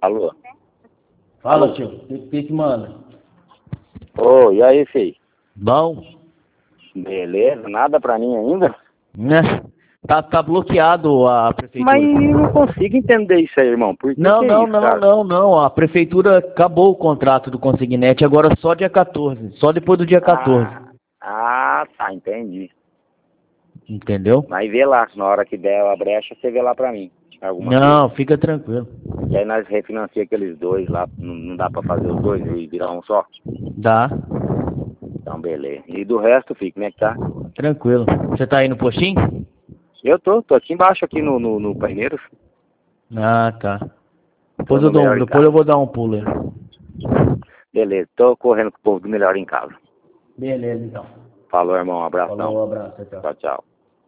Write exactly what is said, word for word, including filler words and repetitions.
Alô? Fala, Alô? tio. O que, que que manda? Ô, e aí, filho? Bom? Beleza? Nada pra mim ainda? Né? Tá, tá bloqueado a prefeitura. Mas eu não consigo entender isso aí, irmão. Por que Não, que é não, isso, não, cara? não, não. A prefeitura acabou o contrato do Consignet agora só dia quatorze. Só depois do dia quatorze. Ah, ah, tá, entendi. Entendeu? Mas vê lá, na hora que der a brecha, você vê lá pra mim. Alguma Não, coisa. fica tranquilo. E aí nós refinanciamos aqueles dois lá. Não, não dá pra fazer os dois e virar um só? Dá. Então, beleza. E do resto, filho, como é que tá? Tranquilo. Você tá aí no postinho? Eu tô, tô aqui embaixo, aqui no, no, no Paineiros. Ah, tá. Tô Depois eu, no dou, um- Melhor em depois eu Casa. vou dar um pulo aí. Beleza, tô correndo com o povo do Melhor em Casa. Beleza, então. Falou, irmão, um abração. Falou, abraço, tchau. Tchau, tchau.